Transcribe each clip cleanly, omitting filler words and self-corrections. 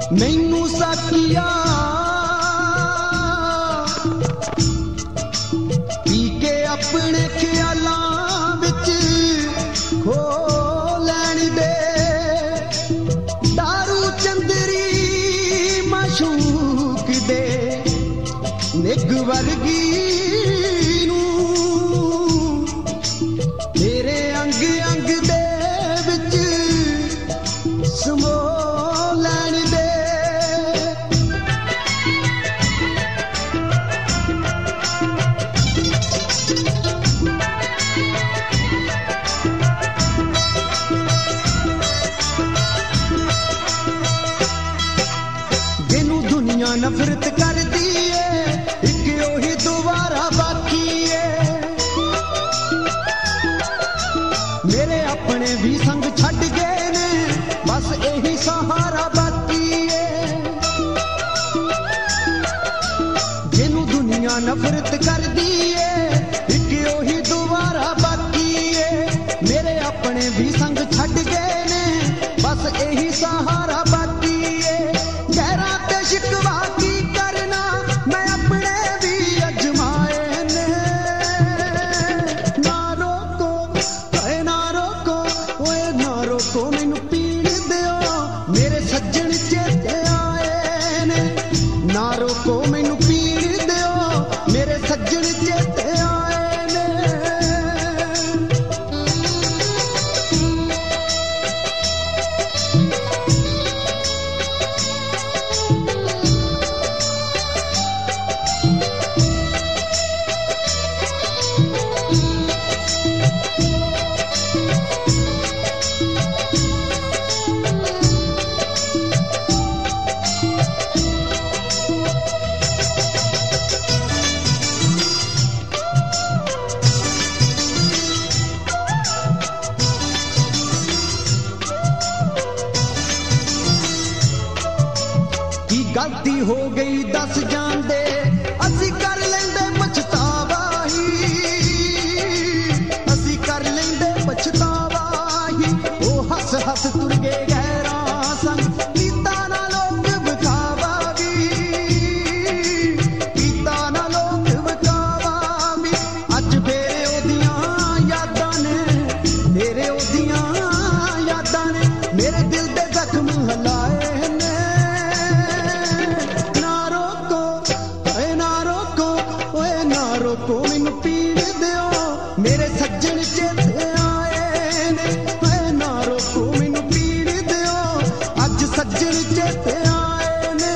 मैनू साकिया पी के अपने ख्यालां विच खो लैण दे दारू चंदरी माशूक दे निग वर्गी नफरत कर दी है एक ओही दोबारा बाकी है मेरे अपने भी संग छड़ गए ने बस यही सहारा बाकी है जिन्हों दुनिया नफरत कर दी है एक ओही दोबारा बाकी है मेरे अपने भी संग छड़ गए ने बस यही सहारा बाकी है गहरा ते शिकवा गलती हो गई दस जांदे असी कर लेंदे पछतावा ही असी कर लेंदे पछतावा ही ओ हस हस तुर गए गहरा संग कीता ना लोग बखावा भी कीता ना लोग बखावा भी अज फेरे ओदियां यादां ने तेरे ओदियां यादां ने मेरे दिल दे जख्म हलाए को मैनू पीड़ दियो मेरे सज्जन चेते आए ने ना रोको मैनू पीड़ दियो अज सज्जन चेते आए ने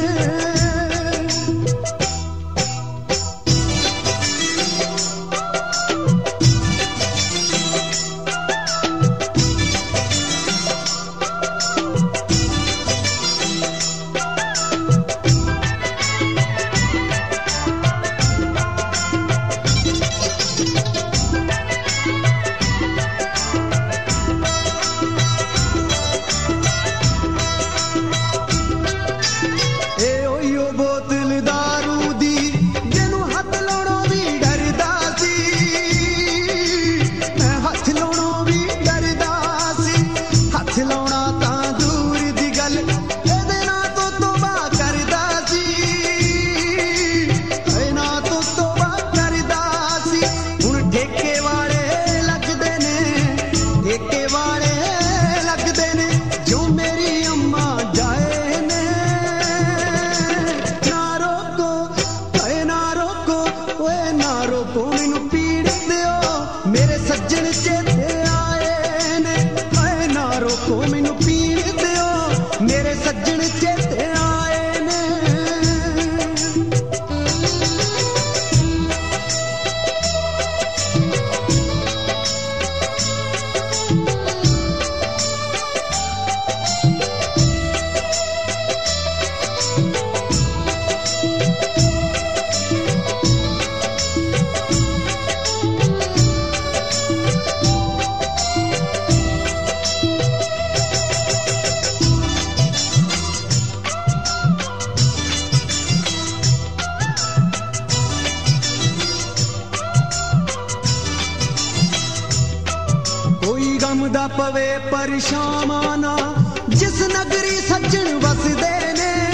गमदा पवे परेशान जिस नगरी सज्जन वसदे ने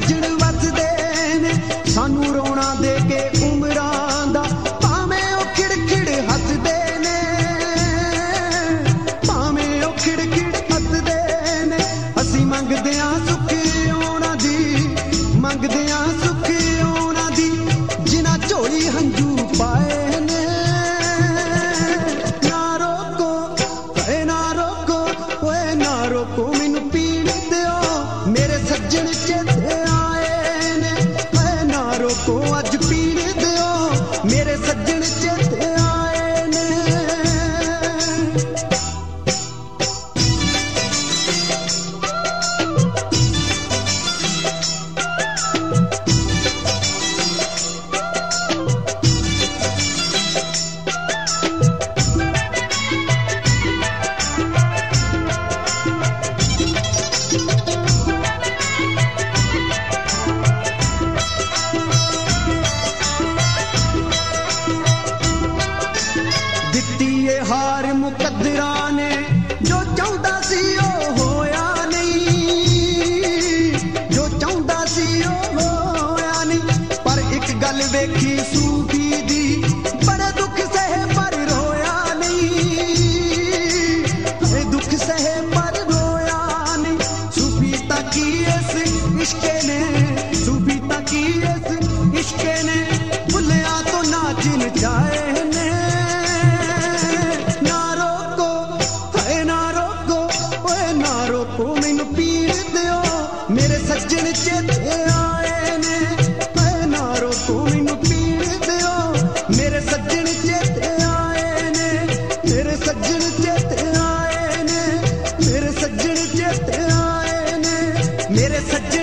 सज्जण वसदे ने सानू रोना दे के उमरां दा भावें ओ खिड़-खिड़ हसदे ने भावें ओ खिड़-खिड़ हसदे ने असीं मंगदे आं सुख ओना दी मंगदे आं सुख ओना दी जिन्हां झोली हंजू पाए ने ना रोको ओए ना रोको मैनू पीण दिओ मेरे सज्जण चेते आए ने ओए ना रोको अज पीण दिओ मेरे सज्जण चेते आए ने हार मुकद्दरा ने जो चाहता सी ओ होया नहीं जो चाहता सी ओ होया नहीं पर एक गल वेखी सूफी दी बड़े दुख सहे पर रोया नहीं दुख सहे पर रोया नहीं सूफी तकी इस इश्के ने सूफी तकी इस इश्के ने भुलिया तो नाचिन जाए ने मैनू पीण दिओ मेरे सज्जण चेते आए ने ना रोको मैनू पीण दिओ मेरे सज्जण चेते आए ने मेरे सज्जण चेते आए ने मेरे सज्जण चेते आए ने मेरे सज्जण